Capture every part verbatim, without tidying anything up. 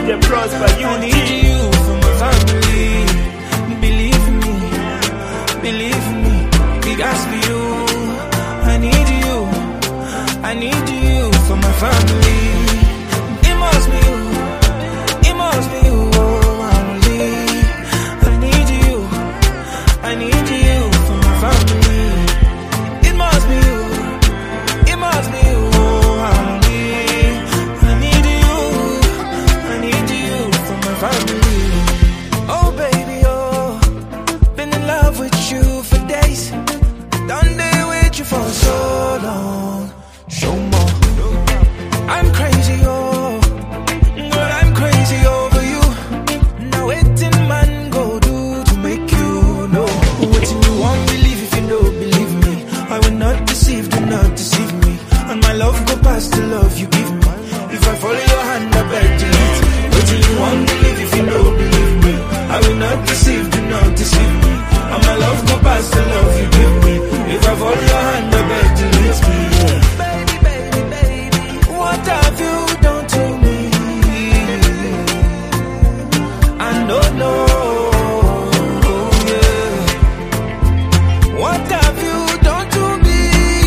they prosper. You I need you for my family. Believe me, believe me, it has to be you. I need you, I need you for my family. It must be you, it must be you. Oh, family. I need you, I need you for my family. It must be you, it must be you. Oh, family. I need you, I need you for my family. Oh baby, oh, been in love with you for days. Done day with you for so long. Show more. I'm crazy, oh, but I'm crazy over you. Now waiting man go do to make you know. What you won't believe if you don't believe me. I will not deceive, do not deceive me. And my love go past the love you give me. If I follow your hand, I beg to lead. What you won't believe if you don't believe me. I will not deceive, do not deceive me. And my love go past the love you give me. If I follow your hand, I beg to lead me. Yeah. Baby, baby, baby, what have you done to me? I don't know. Yeah. What have you done to me?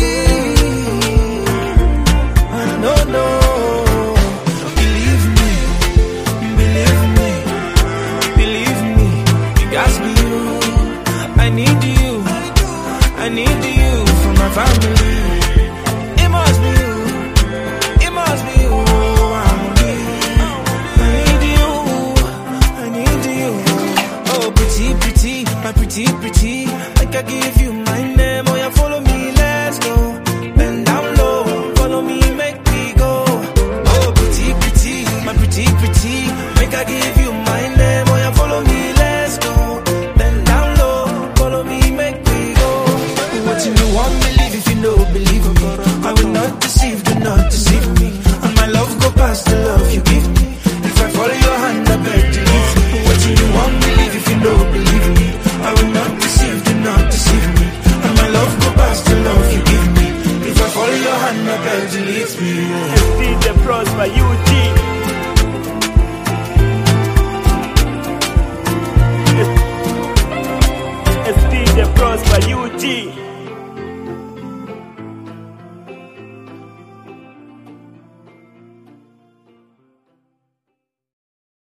I don't know. Believe me, believe me, believe me. It has to be you. I need you, I need you for my family. It must be you, it must be you. Oh, family. I need you, I need you. Oh, pretty, pretty, my pretty, pretty. Like I give you my name, oh yeah, follow me, let's go. Bend down low, follow me, make me go. Oh, pretty, pretty, my pretty, pretty. Make I give you my name, oh yeah, follow me, let's go. Bend down low, follow me, make me go. What you won't believe if you don't believe me. I will not deceive, do not deceive me. And my love go past the love you give me. If I follow your hand, I beg to leave me. What you won't believe if you don't believe me. I will not deceive, do not deceive me. And my love go past the love you give me. If I follow your hand, I beg to leave me.